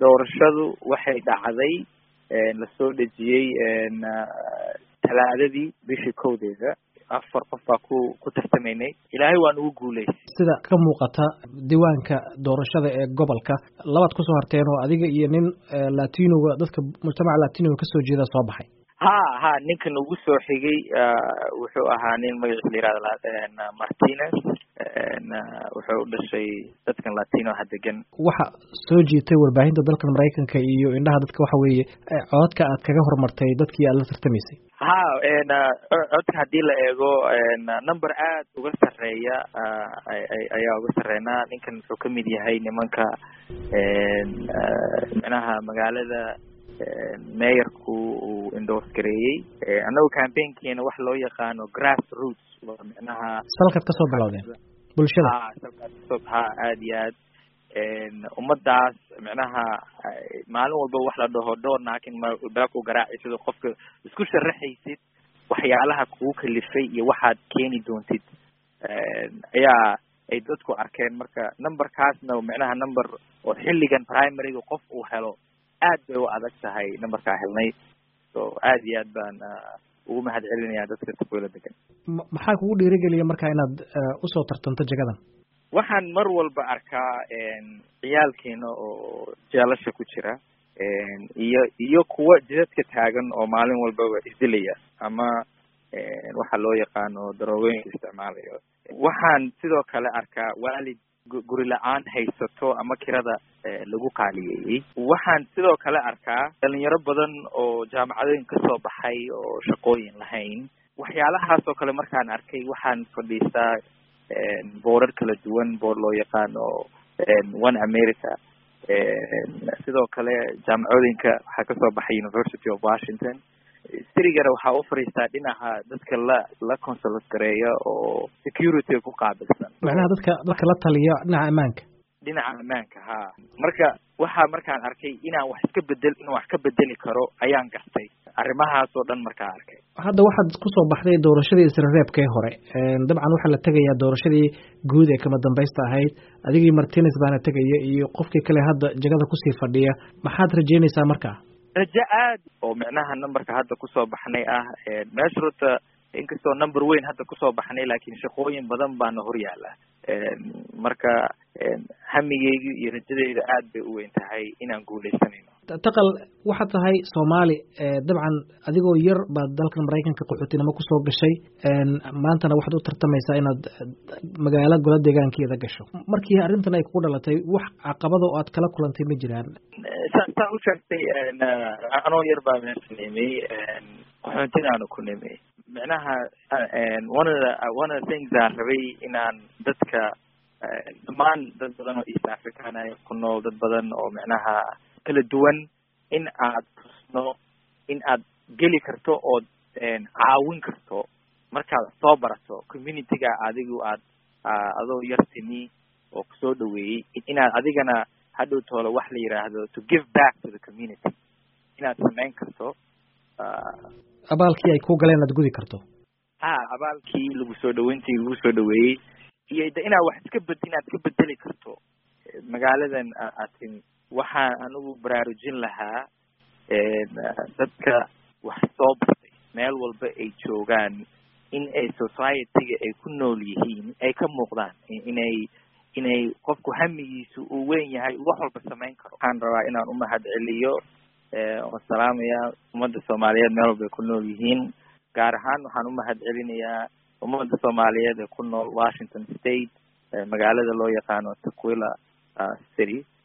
doorashadu waxay dhacday lasoo dhejiyey talaadadii bishii kowdeeda 4 qof baa ku tartamaynay ilaahay waan ugu guuleystay sida ka muuqata diiwaanka doorashada ee gobolka labaad kusoo harteen oo adiga iyo nin latinoga dadka mujtamaca latinoga kasoo jeeda soo baxay ha ninkan ugu soo xigay wuxuu ahaa nin magaciisa la yirahdo Martinez wuxuu u dhashay dadkan latino degan waxa soo jiitay warbaahinta dalka Mareykanka iyo indhaha dadka waxa weeye codadka aad kaga hormartay dadkii aad la tartamaysay codka hadii la eego number aad uga sareeya ayaa uga sareena ninkan wuxuu kamid yahay nimanka macnaha magaalada mayorku uu endorse gareeyay anagu campaignkeena wax loo yaqaano grassroots macnaha salkad ka soo bilowdeen bulshada aad iyo aad ummadaas macnaha maalin walba wax la dhaho door naakin baabku garaacay sida qofka isku sharaxaysid waxyaalaha kugu kalifay iyo waxaad keeni doontid ayaa ay dadku arkeen marka numberkaasna macnaha number oo xilligan primary qof uu helo aad bay u adag tahay numberkaa helnay so aad iyo aad baan ugu mahad celinayaa dadka Tukwila degan maxaa kugu dhiirigeliya markaa inaad usoo tartanto jagadan waxaan mar walba arkaa ciyaalkeena oo jeelasha ku jira iyo kuwa jidadka taagan oo maalin walbaba isdilaya ama waxa loo yaqaano daroogooyinka isticmaalayo waxaan sidoo kale arkaa waalid guri la-aan haysato ama kirada lagu qaaliyeeyey waxaan sidoo kale arkaa dhalinyaro badan oo jaamacadooyin kasoo baxay oo shaqooyin lahayn waxyaalahaas oo kale markaan arkay waxaan fadhiistaa boorar kala duwan boor loo yaqaano One America sidoo kale jaamacadooyinka waxaa kasoo baxay University of Washington sirigana waxaa u fariistaa dhinaca dadka la consulate gareeya oo security ku qaabilsan macnaha dadka la taliya dhinaca ammaanka ha marka markaan arkay inaan wax ka bedeli karo ayaan gartay arrimahaas oo dhan markaan arkay hadda waxaad kusoo baxday doorashadii isreebkee hore dabcan waxaa la tegayaa doorashadii guud ee kama dambaysta ahayd adigii Martinez baana tegaya iyo qofkii kale hadda jagada kusii fadhiya maxaad rajeynaysaa markaa raja aad oo macnaha numberka hadda kusoo baxnay meesha inkastoo number weyn hadda kusoo baxnay laakiin shaqooyin badan baana hor yaala marka hamigeyga iyo rajadeyda aad bay u weyn tahay inaan guuleysanayno taqal waxaad tahay Soomaali dabcan adigoo yar baad dalka Mareykanka qaxootinimo kusoo gashay maantana waxaad u tartamaysaa inaad magaalo gola deegaankeeda gasho markii arrintan ay kugu dhalatay wax caqabado oo aad kala kulantay ma jiraan saa u sheegtay anoo yar baa meesha nimay qaxoontinaanu ku nimay macnaha one of the things aan rabay inaan dadka dhammaan dad badan oo East African ay ku nool dad badan oo macnaha kala duwan in aad tusno in aad geli karto oo caawin karto markaad soo barato community-ga adigu adoo yartini oo kusoo dhaweeyey inaad adigana hadhow toolo wax la yiraahdo to give back to the community inaad samayn karto abaalkii ay ku galeen aad gudi karto abaalkii lagu soo dhaweeyey iyo inaad wax inaad ka bedeli karto magaaladan atin waxaan anigu baraarujin lahaa dadka wax soo bartay meel walba ay joogaan in ay society-ga ay ku nool yihiin ay ka muuqdaan inay qofku hamigiisu uu weyn yahay wax walba samayn karo waxaan rabaa inaan u mahad celiyo oo salaamaya ummadda Soomaaliyeed meel walba ay ku nool yihiin gaar ahaan waxaan u mahad celinayaa ummadda Soomaaliyeed ee ku nool Washington State magaalada loo yaqaano Tukwila City